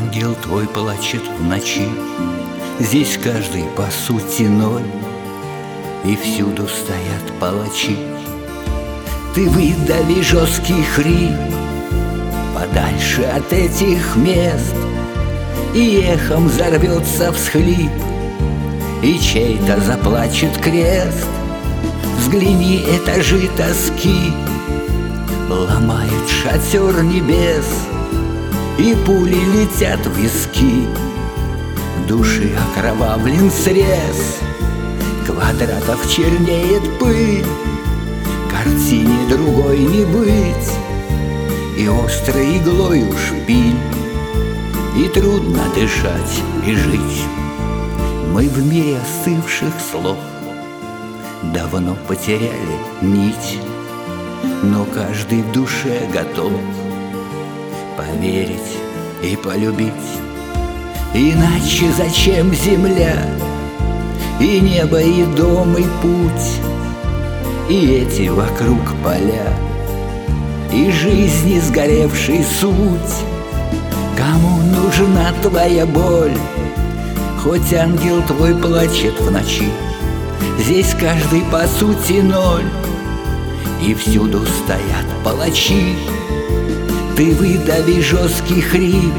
ангел твой плачет в ночи. Здесь каждый по сути ноль, и всюду стоят палачи. Ты выдави жесткий хрип подальше от этих мест, и эхом взорвется всхлип, и чей-то заплачет крест. Взгляни, этажи тоски ломают шатер небес, и пули летят в виски, души окровавлен срез. Квадратов чернеет пыль, картине другой не быть, и острой иглою шпиль, и трудно дышать и жить. Мы в мире остывших слов давно потеряли нить, но каждый в душе готов поверить и полюбить. Иначе зачем земля, и небо, и дом, и путь, и эти вокруг поля, и жизни сгоревшей суть? Кому нужна твоя боль? Хоть ангел твой плачет в ночи, здесь каждый по сути ноль, и всюду стоят палачи. Ты выдави жесткий хрип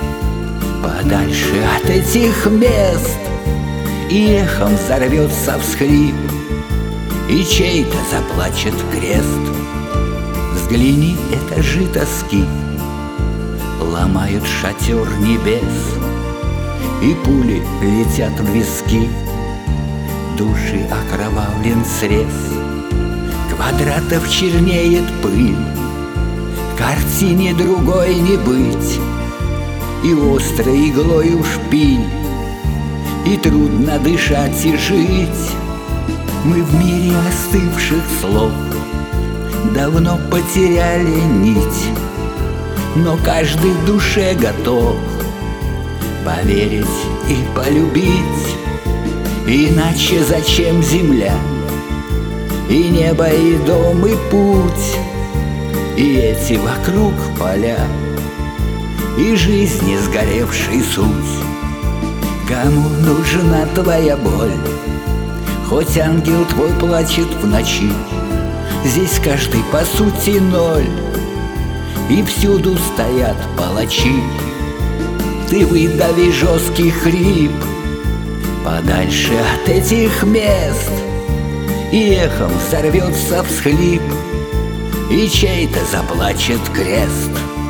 подальше от этих мест, и эхом взорвется всхлип, и чей-то заплачет крест. Взгляни, этажи тоски ломают шатер небес, и пули летят в виски, души окровавлен срез. Квадратов чернеет пыль, картине другой не быть, и острой иглою шпиль, и трудно дышать и жить. Мы в мире остывших слов давно потеряли нить, но каждый в душе готов поверить и полюбить. Иначе зачем земля, и небо, и дом, и путь, и эти вокруг поля, и жизни сгоревшей суть? Кому нужна твоя боль? Хоть ангел твой плачет в ночи, здесь каждый по сути ноль, и всюду стоят палачи. Ты выдави жесткий хрип подальше от этих мест, и эхом взорвется всхлип, и чей-то заплачет крест.